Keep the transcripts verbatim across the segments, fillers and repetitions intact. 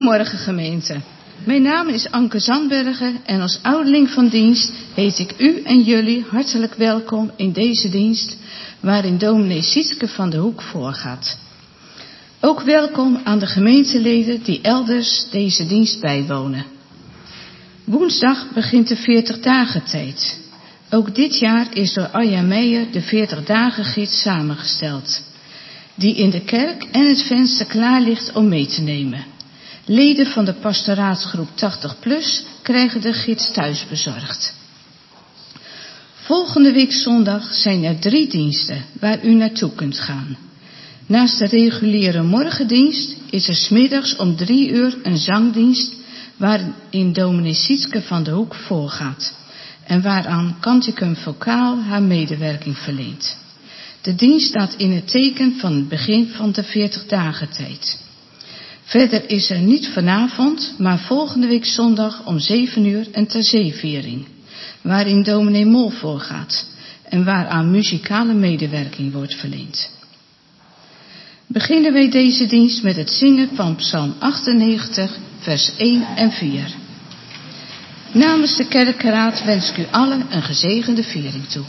Goedemorgen gemeente. Mijn naam is Anke Zandbergen en als ouderling van dienst heet ik u en jullie hartelijk welkom in deze dienst waarin dominee Sietske van de Hoek voorgaat. Ook welkom aan de gemeenteleden die elders deze dienst bijwonen. Woensdag begint de veertig dagen tijd. Ook dit jaar is door Arja Meijer de veertig dagen gids samengesteld, die in de kerk en het venster klaar ligt om mee te nemen. Leden van de pastoraatsgroep tachtig plus krijgen de gids thuis bezorgd. Volgende week zondag zijn er drie diensten waar u naartoe kunt gaan. Naast de reguliere morgendienst is er 's middags om drie uur een zangdienst waarin dominee Sietske van de Hoek voorgaat en waaraan Canticum Vocaal haar medewerking verleent. De dienst staat in het teken van het begin van de veertig dagen tijd. Verder is er niet vanavond, maar volgende week zondag om zeven uur een terzeeviering, waarin dominee Mol voorgaat en waaraan muzikale medewerking wordt verleend. Beginnen wij deze dienst met het zingen van Psalm achtennegentig, vers één en vier. Namens de kerkenraad wens ik u allen een gezegende viering toe.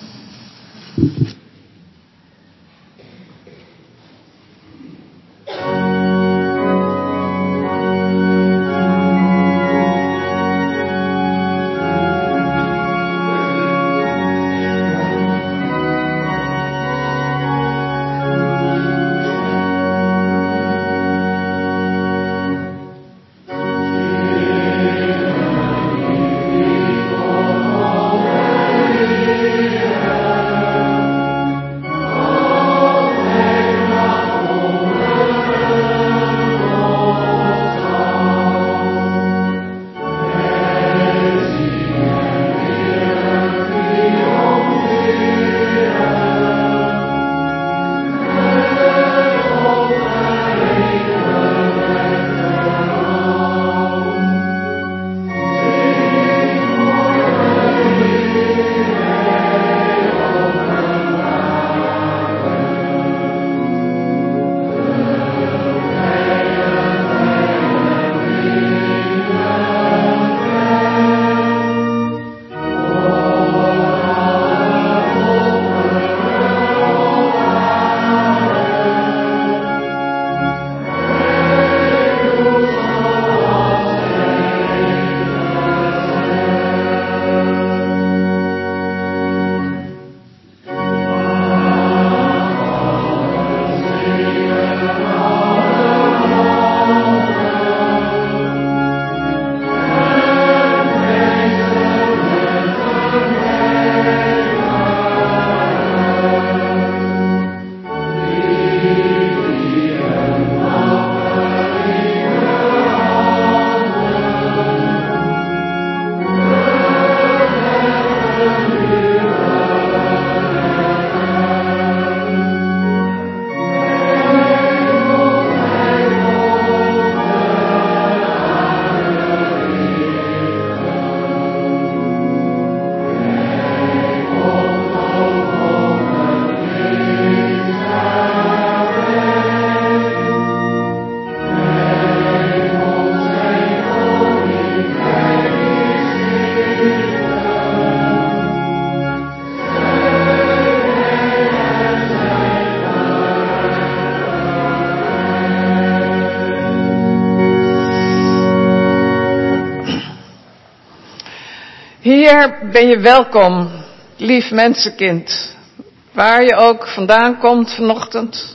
Hier ben je welkom, lief mensenkind, waar je ook vandaan komt vanochtend,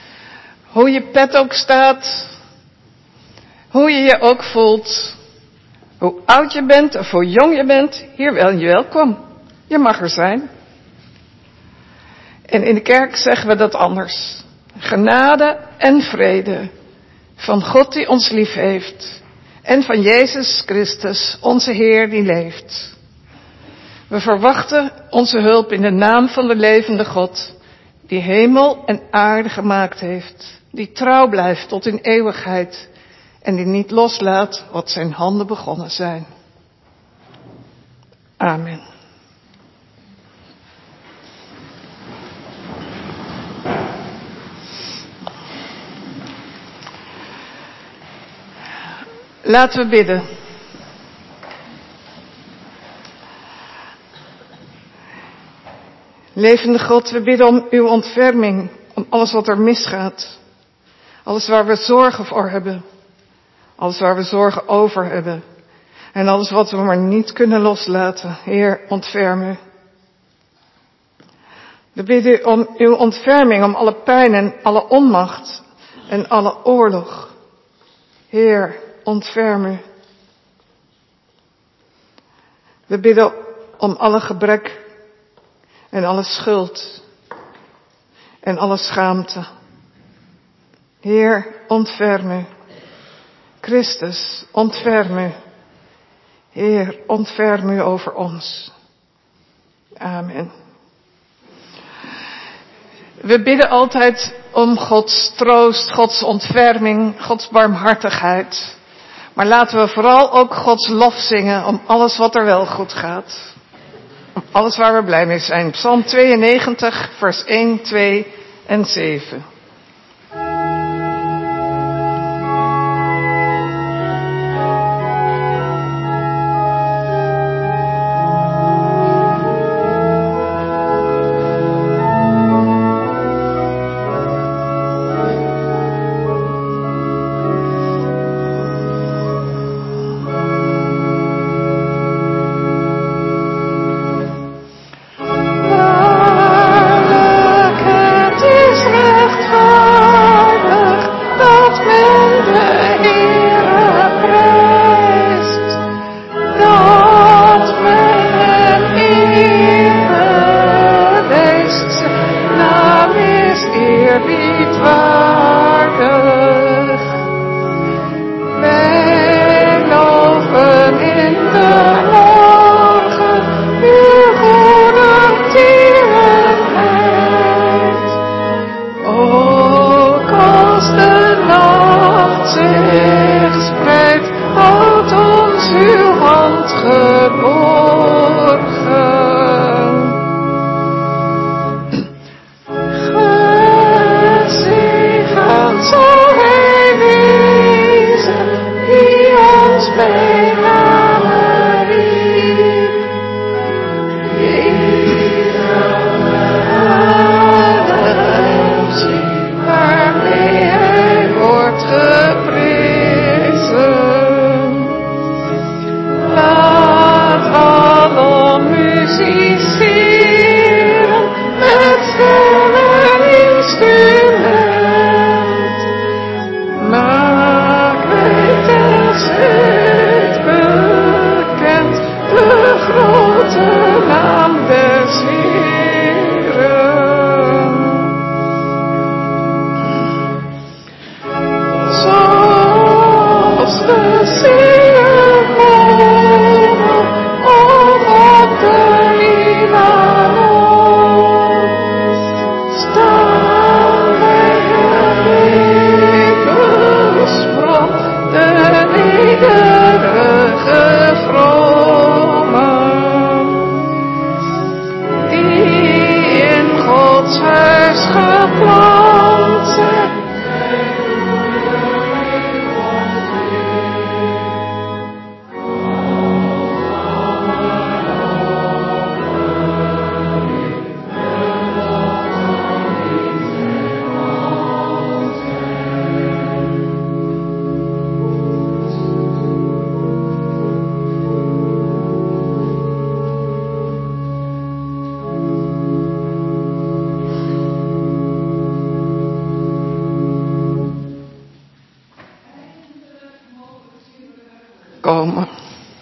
hoe je pet ook staat, hoe je je ook voelt, hoe oud je bent of hoe jong je bent, hier ben je welkom. Je mag er zijn. En in de kerk zeggen we dat anders. Genade en vrede van God die ons lief heeft en van Jezus Christus, onze Heer die leeft. We verwachten onze hulp in de naam van de levende God, die hemel en aarde gemaakt heeft, die trouw blijft tot in eeuwigheid en die niet loslaat wat zijn handen begonnen zijn. Amen. Laten we bidden. Levende God, we bidden om uw ontferming, om alles wat er misgaat. Alles waar we zorgen voor hebben. Alles waar we zorgen over hebben. En alles wat we maar niet kunnen loslaten. Heer, ontferm u. We bidden u om uw ontferming, om alle pijn en alle onmacht en alle oorlog. Heer, ontferm u. We bidden om alle gebrek en alle schuld en alle schaamte. Heer, ontferm u. Christus, ontferm u. Heer, ontferm u over ons. Amen. We bidden altijd om Gods troost, Gods ontferming, Gods barmhartigheid. Maar laten we vooral ook Gods lof zingen om alles wat er wel goed gaat. Om alles waar we blij mee zijn. Psalm tweeënnegentig, vers één, twee en zeven. Komen.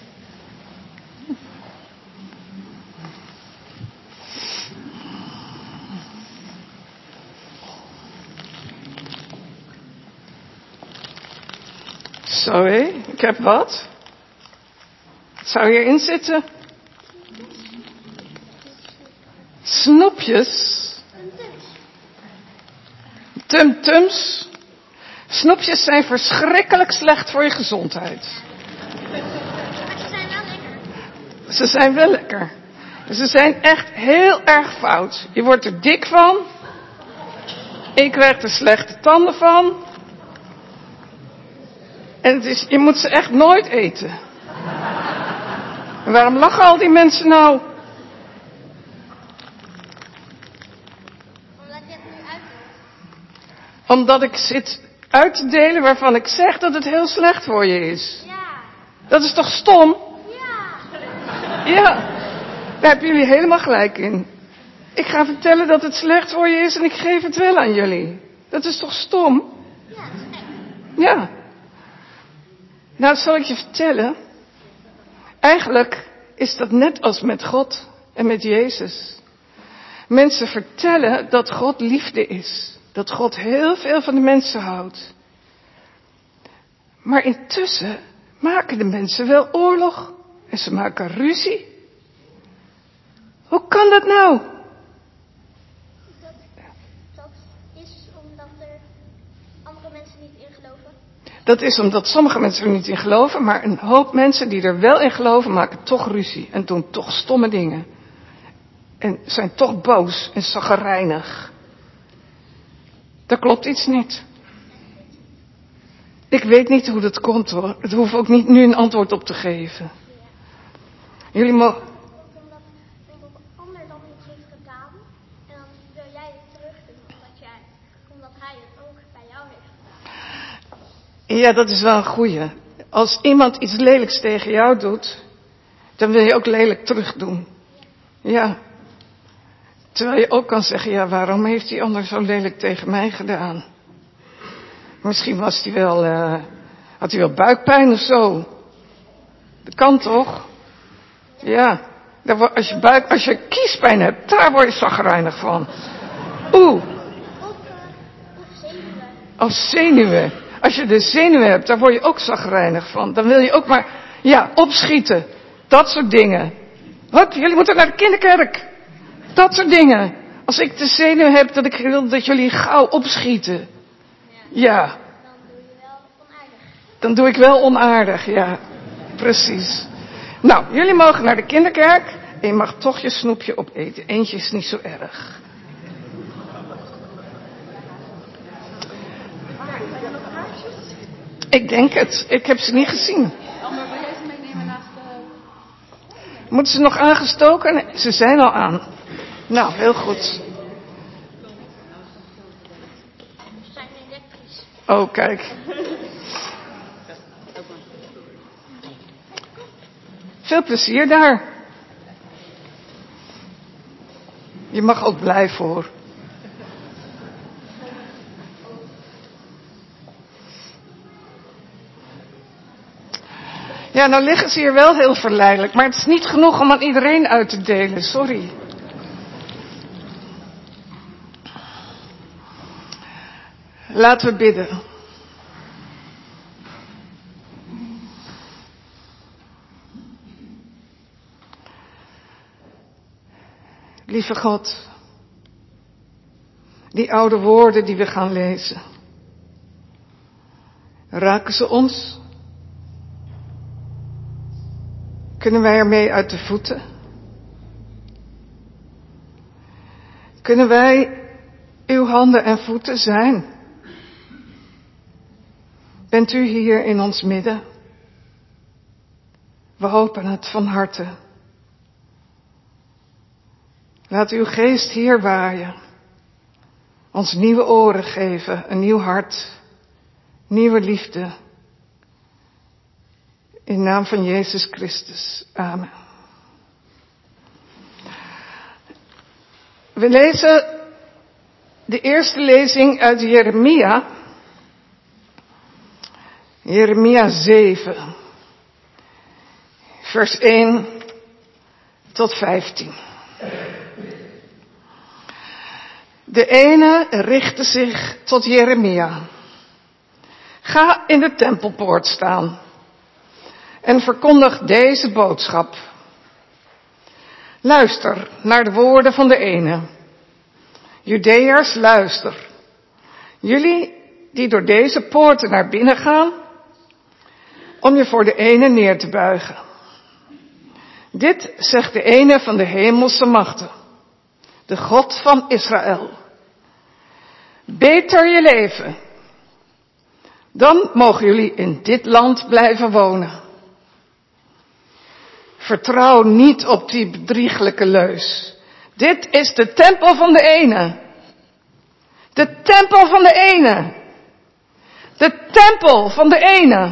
Zo hé, ik heb wat. Wat zou hierin zitten? Snoepjes. Tum-tums. Snoepjes zijn verschrikkelijk slecht voor je gezondheid. Ze zijn wel lekker. Ze zijn echt heel erg fout. Je wordt er dik van. Ik krijg er slechte tanden van. En het is, je moet ze echt nooit eten. En waarom lachen al die mensen nou? Omdat je het nu uitdoet. Omdat ik zit uit te delen waarvan ik zeg dat het heel slecht voor je is. Ja. Dat is toch stom? Ja. Ja, daar hebben jullie helemaal gelijk in. Ik ga vertellen dat het slecht voor je is en ik geef het wel aan jullie. Dat is toch stom? Ja, dat is echt. Ja. Nou, zal ik je vertellen. Eigenlijk is dat net als met God en met Jezus. Mensen vertellen dat God liefde is. Dat God heel veel van de mensen houdt. Maar intussen maken de mensen wel oorlog. En ze maken ruzie. Hoe kan dat nou? Dat, dat is omdat er andere mensen niet in geloven. Dat is omdat sommige mensen er niet in geloven. Maar een hoop mensen die er wel in geloven maken toch ruzie. En doen toch stomme dingen. En zijn toch boos en chagrijnig. Daar klopt iets niet. Ik weet niet hoe dat komt hoor. Het hoeft ook niet nu een antwoord op te geven. Jullie mogen... Omdat, omdat een ander dan iets heeft gedaan. En dan wil jij het terug doen. Omdat, jij, omdat hij het ook bij jou heeft gedaan. Ja, dat is wel een goeie. Als iemand iets lelijks tegen jou doet, dan wil je ook lelijk terug doen. Ja. Terwijl je ook kan zeggen, ja, waarom heeft die ander zo lelijk tegen mij gedaan? Misschien was hij wel, uh, had hij wel buikpijn of zo. Dat kan toch? Ja. Als je, buik, als je kiespijn hebt, daar word je chagrijnig van. Oeh. Of, uh, of zenuwen. Of zenuwen. Als je de zenuwen hebt, daar word je ook chagrijnig van. Dan wil je ook maar, ja, opschieten. Dat soort dingen. Wat? Jullie moeten naar de kinderkerk. Dat soort dingen. Als ik de zenuwen heb, dat ik wil dat jullie gauw opschieten. Ja. Dan doe je wel onaardig. Dan doe ik wel onaardig, ja. Precies. Nou, jullie mogen naar de kinderkerk. En je mag toch je snoepje opeten. Eentje is niet zo erg. Ik denk het. Ik heb ze niet gezien. Moeten ze nog aangestoken? Nee, ze zijn al aan. Nou, heel goed. Ze zijn elektrisch. Oh, kijk. Veel plezier daar. Je mag ook blijven hoor. Ja, nou liggen ze hier wel heel verleidelijk, maar het is niet genoeg om aan iedereen uit te delen, sorry. Laten we bidden. Lieve God, die oude woorden die we gaan lezen, raken ze ons? Kunnen wij ermee uit de voeten? Kunnen wij uw handen en voeten zijn? Bent u hier in ons midden? We hopen het van harte. Laat uw geest hier waaien. Ons nieuwe oren geven, een nieuw hart, nieuwe liefde. In naam van Jezus Christus. Amen. We lezen de eerste lezing uit Jeremia. Jeremia zeven. Vers één tot vijftien. De ene richtte zich tot Jeremia. Ga in de tempelpoort staan en verkondig deze boodschap. Luister naar de woorden van de ene. Judeërs, luister. Jullie die door deze poorten naar binnen gaan, om je voor de ene neer te buigen. Dit zegt de ene van de hemelse machten, de God van Israël. Beter je leven Dan mogen jullie in dit land blijven wonen. Vertrouw niet op die bedrieglijke leus. Dit is de tempel van de ene. De tempel van de ene. De tempel van de ene.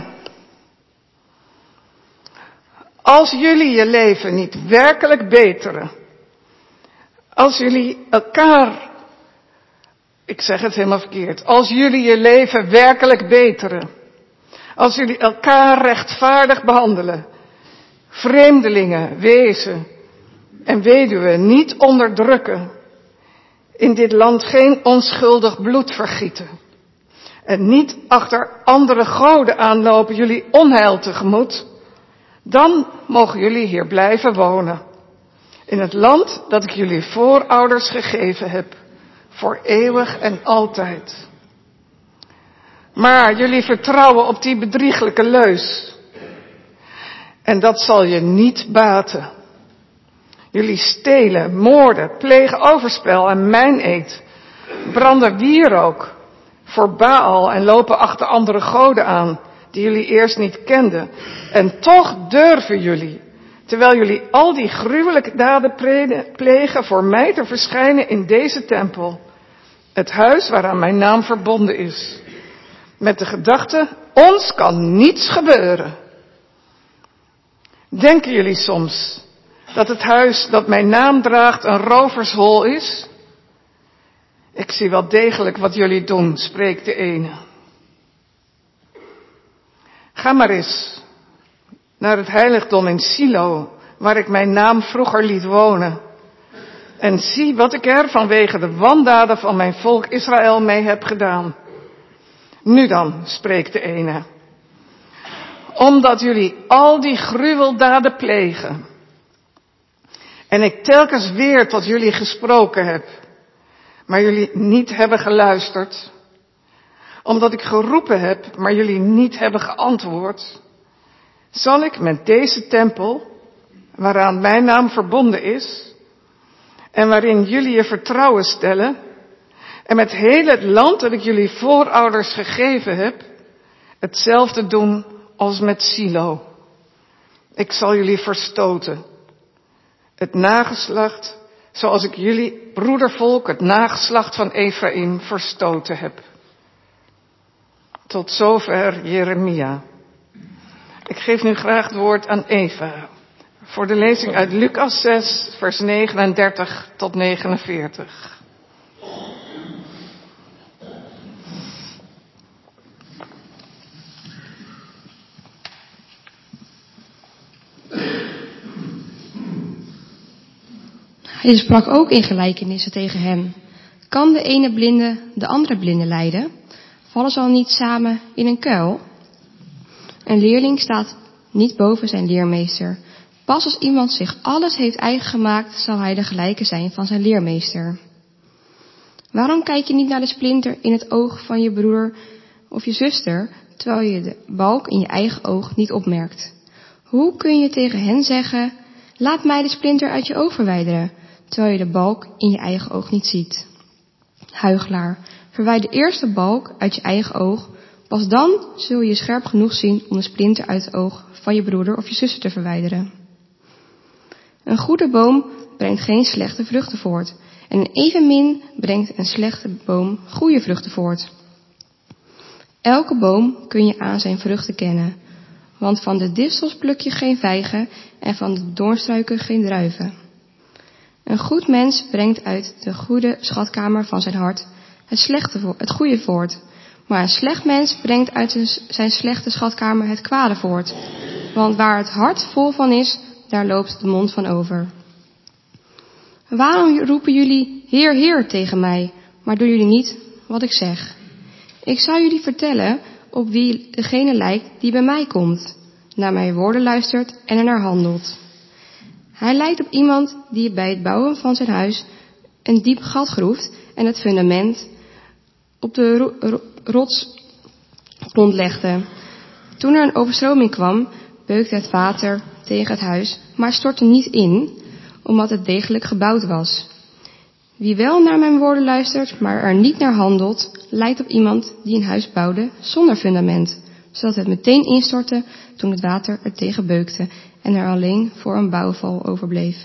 Als jullie je leven niet werkelijk beteren. Als jullie elkaar, ik zeg het helemaal verkeerd. Als jullie je leven werkelijk beteren. Als jullie elkaar rechtvaardig behandelen. Vreemdelingen, wezen en weduwen niet onderdrukken. In dit land geen onschuldig bloed vergieten. En niet achter andere goden aanlopen jullie onheil tegemoet. Dan mogen jullie hier blijven wonen. In het land dat ik jullie voorouders gegeven heb. Voor eeuwig en altijd. Maar jullie vertrouwen op die bedrieglijke leus. En dat zal je niet baten. Jullie stelen, moorden, plegen overspel en mijneed. Branden wierook voor Baal en lopen achter andere goden aan. Die jullie eerst niet kenden. En toch durven jullie, terwijl jullie al die gruwelijke daden plegen, voor mij te verschijnen in deze tempel. Het huis waaraan mijn naam verbonden is. Met de gedachte, ons kan niets gebeuren. Denken jullie soms dat het huis dat mijn naam draagt een rovershol is? Ik zie wel degelijk wat jullie doen, spreekt de ene. Ga maar eens naar het heiligdom in Silo, waar ik mijn naam vroeger liet wonen. En zie wat ik er vanwege de wandaden van mijn volk Israël mee heb gedaan. Nu dan, spreekt de ene. Omdat jullie al die gruweldaden plegen. En ik telkens weer tot jullie gesproken heb. Maar jullie niet hebben geluisterd. Omdat ik geroepen heb, maar jullie niet hebben geantwoord. Zal ik met deze tempel, waaraan mijn naam verbonden is. En waarin jullie je vertrouwen stellen. En met heel het land dat ik jullie voorouders gegeven heb. Hetzelfde doen als met Silo. Ik zal jullie verstoten. Het nageslacht, zoals ik jullie broedervolk, het nageslacht van Efraïm, verstoten heb. Tot zover Jeremia. Ik geef nu graag het woord aan Eva. Voor de lezing uit Lucas zes, vers negenendertig tot negenenveertig. Hij sprak ook in gelijkenissen tegen hem. Kan de ene blinde de andere blinde leiden? Vallen ze al niet samen in een kuil? Een leerling staat niet boven zijn leermeester. Pas als iemand zich alles heeft eigen gemaakt, zal hij de gelijke zijn van zijn leermeester. Waarom kijk je niet naar de splinter in het oog van je broer of je zuster, terwijl je de balk in je eigen oog niet opmerkt? Hoe kun je tegen hen zeggen, laat mij de splinter uit je oog verwijderen, terwijl je de balk in je eigen oog niet ziet? Huichelaar, verwijder de eerste balk uit je eigen oog, pas dan zul je scherp genoeg zien om de splinter uit het oog van je broeder of je zuster te verwijderen. Een goede boom brengt geen slechte vruchten voort, en evenmin brengt een slechte boom goede vruchten voort. Elke boom kun je aan zijn vruchten kennen, want van de distels pluk je geen vijgen en van de doornstruiken geen druiven. Een goed mens brengt uit de goede schatkamer van zijn hart het, slechte, het goede voort, maar een slecht mens brengt uit zijn slechte schatkamer het kwade voort, want waar het hart vol van is, daar loopt de mond van over. Waarom roepen jullie Heer, Heer tegen mij, maar doen jullie niet wat ik zeg? Ik zal jullie vertellen op wie degene lijkt die bij mij komt, naar mijn woorden luistert en er naar handelt. Hij lijkt op iemand die bij het bouwen van zijn huis een diep gat groeft en het fundament op de ro- ro- rotsgrond legde. Toen er een overstroming kwam, beukte het water tegen het huis, maar stortte niet in, omdat het degelijk gebouwd was. Wie wel naar mijn woorden luistert, maar er niet naar handelt, lijkt op iemand die een huis bouwde zonder fundament, zodat het meteen instortte toen het water er tegen beukte en er alleen voor een bouwval overbleef.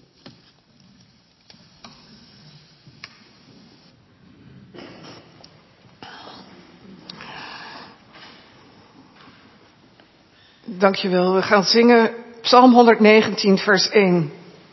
Dankjewel. We gaan zingen Psalm honderdnegentien, vers één.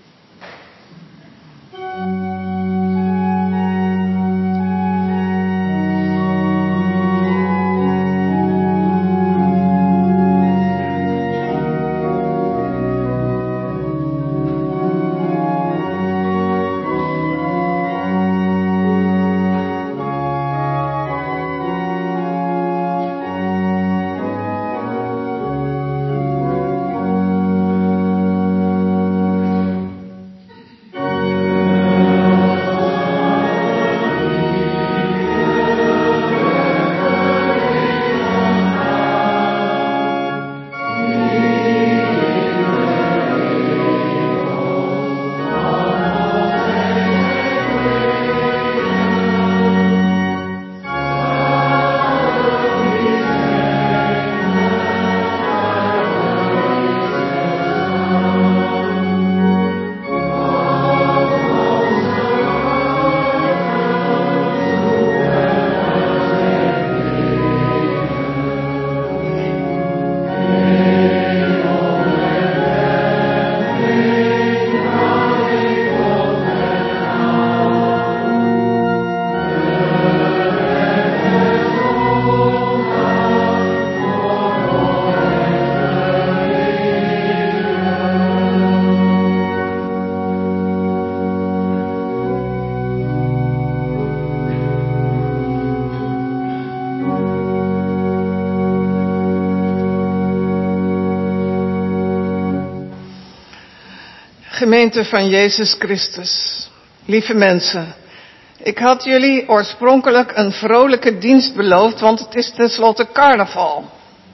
Gemeente van Jezus Christus, lieve mensen, ik had jullie oorspronkelijk een vrolijke dienst beloofd, want het is tenslotte carnaval.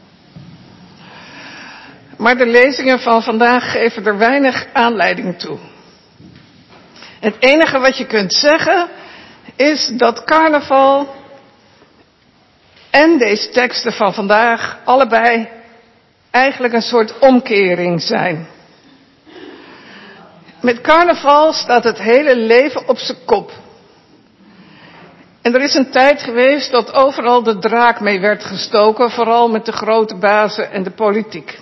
Maar de lezingen van vandaag geven er weinig aanleiding toe. Het enige wat je kunt zeggen is dat carnaval en deze teksten van vandaag allebei eigenlijk een soort omkering zijn. Met carnaval staat het hele leven op zijn kop. En er is een tijd geweest dat overal de draak mee werd gestoken, vooral met de grote bazen en de politiek.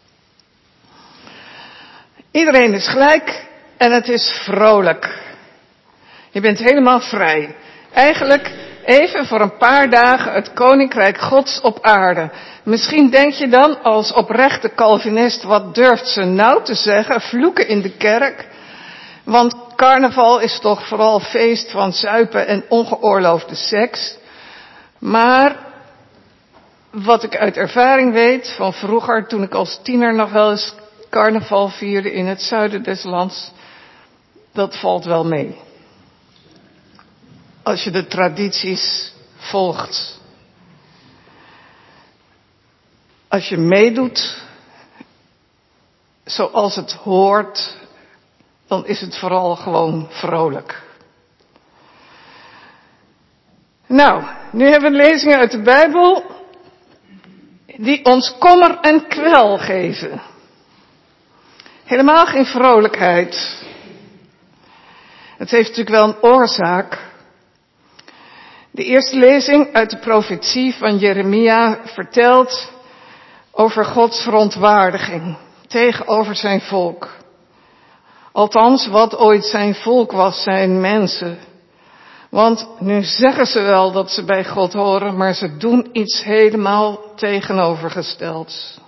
Iedereen is gelijk en het is vrolijk. Je bent helemaal vrij. Eigenlijk even voor een paar dagen het koninkrijk Gods op aarde. Misschien denk je dan als oprechte Calvinist, wat durft ze nou te zeggen, vloeken in de kerk. Want carnaval is toch vooral feest van zuipen en ongeoorloofde seks. Maar wat ik uit ervaring weet van vroeger, toen ik als tiener nog wel eens carnaval vierde in het zuiden des lands, dat valt wel mee. Als je de tradities volgt. Als je meedoet zoals het hoort, dan is het vooral gewoon vrolijk. Nou, nu hebben we lezingen uit de Bijbel die ons kommer en kwel geven. Helemaal geen vrolijkheid. Het heeft natuurlijk wel een oorzaak. De eerste lezing uit de profetie van Jeremia vertelt over Gods verontwaardiging tegenover zijn volk. Althans, wat ooit zijn volk was, zijn mensen. Want nu zeggen ze wel dat ze bij God horen, maar ze doen iets helemaal tegenovergestelds.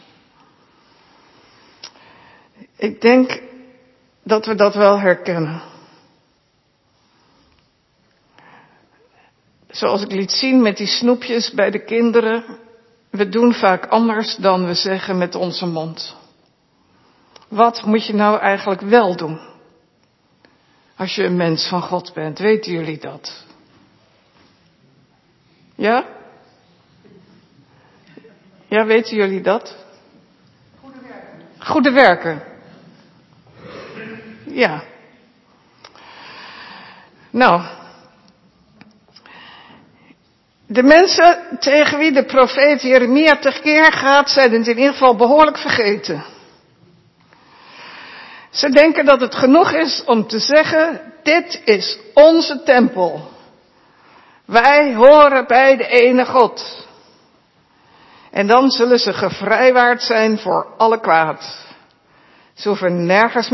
Ik denk dat we dat wel herkennen. Zoals ik liet zien met die snoepjes bij de kinderen, we doen vaak anders dan we zeggen met onze mond. Wat moet je nou eigenlijk wel doen? Als je een mens van God bent, weten jullie dat? Ja? Ja, weten jullie dat? Goede werken. Goede werken. Ja. Nou, de mensen tegen wie de profeet Jeremia tekeer gaat, zijn het in ieder geval behoorlijk vergeten. Ze denken dat het genoeg is om te zeggen, dit is onze tempel. Wij horen bij de ene God. En dan zullen ze gevrijwaard zijn voor alle kwaad. Ze hoeven nergens